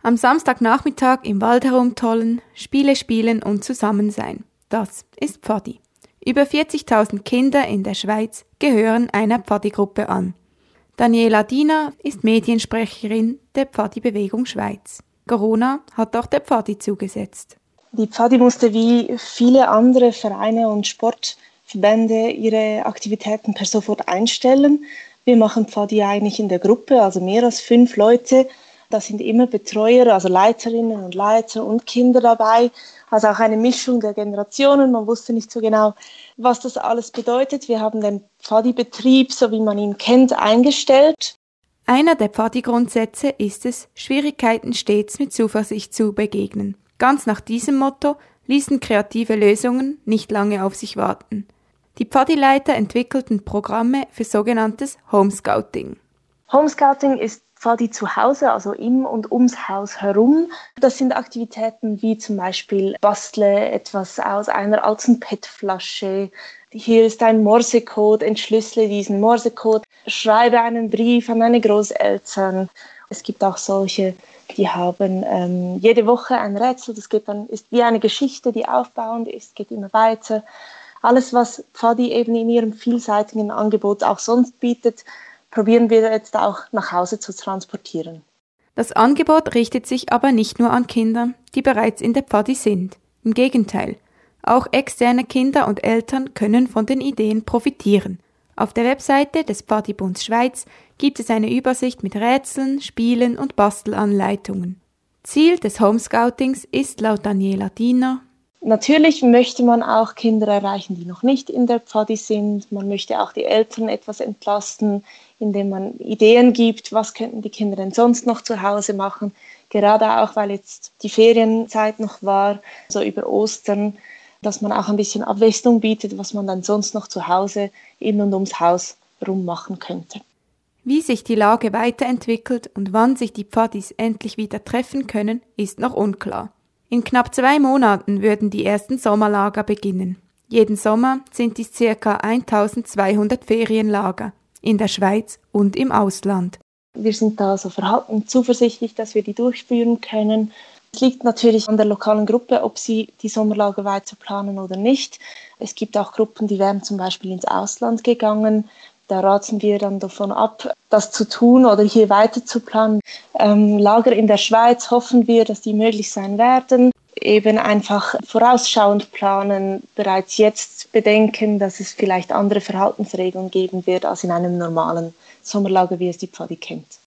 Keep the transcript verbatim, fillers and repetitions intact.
Am Samstagnachmittag im Wald herumtollen, Spiele spielen und zusammen sein. Das ist Pfadi. Über vierzigtausend Kinder in der Schweiz gehören einer Pfadi-Gruppe an. Daniela Diener ist Mediensprecherin der Pfadi-Bewegung Schweiz. Corona hat auch der Pfadi zugesetzt. Die Pfadi musste wie viele andere Vereine und Sportverbände ihre Aktivitäten per sofort einstellen. Wir machen Pfadi eigentlich in der Gruppe, also mehr als fünf Leute. Da sind immer Betreuer, also Leiterinnen und Leiter und Kinder dabei. Also auch eine Mischung der Generationen. Man wusste nicht so genau, was das alles bedeutet. Wir haben den Pfadi-Betrieb, so wie man ihn kennt, eingestellt. Einer der Pfadi-Grundsätze ist es, Schwierigkeiten stets mit Zuversicht zu begegnen. Ganz nach diesem Motto ließen kreative Lösungen nicht lange auf sich warten. Die Pfadi-Leiter entwickelten Programme für sogenanntes Homescouting. Homescouting ist Pfadi zu Hause, also im und ums Haus herum. Das sind Aktivitäten wie zum Beispiel bastle etwas aus einer alten P E T-Flasche. Hier ist ein Morsecode, entschlüssele diesen Morsecode, schreibe einen Brief an deine Großeltern. Es gibt auch solche, die haben ähm, jede Woche ein Rätsel, das geht dann, ist wie eine Geschichte, die aufbauend ist, geht immer weiter. Alles, was Pfadi eben in ihrem vielseitigen Angebot auch sonst bietet, probieren wir jetzt auch nach Hause zu transportieren. Das Angebot richtet sich aber nicht nur an Kinder, die bereits in der Pfadi sind. Im Gegenteil, auch externe Kinder und Eltern können von den Ideen profitieren. Auf der Webseite des Pfadi-Bunds Schweiz gibt es eine Übersicht mit Rätseln, Spielen und Bastelanleitungen. Ziel des Homescoutings ist laut Daniela Diener: Natürlich möchte man auch Kinder erreichen, die noch nicht in der Pfadi sind. Man möchte auch die Eltern etwas entlasten, indem man Ideen gibt, was könnten die Kinder denn sonst noch zu Hause machen. Gerade auch, weil jetzt die Ferienzeit noch war, so über Ostern, dass man auch ein bisschen Abwechslung bietet, was man dann sonst noch zu Hause in und ums Haus rum machen könnte. Wie sich die Lage weiterentwickelt und wann sich die Pfadis endlich wieder treffen können, ist noch unklar. In knapp zwei Monaten würden die ersten Sommerlager beginnen. Jeden Sommer sind dies ca. eintausendzweihundert Ferienlager in der Schweiz und im Ausland. Wir sind da so verhalten zuversichtlich, dass wir die durchführen können. Es liegt natürlich an der lokalen Gruppe, ob sie die Sommerlager weiter planen oder nicht. Es gibt auch Gruppen, die wären zum Beispiel ins Ausland gegangen. Da raten wir dann davon ab, das zu tun oder hier weiter zu planen. Ähm, Lager in der Schweiz hoffen wir, dass die möglich sein werden. Eben einfach vorausschauend planen, bereits jetzt bedenken, dass es vielleicht andere Verhaltensregeln geben wird als in einem normalen Sommerlager, wie es die Pfadi kennt.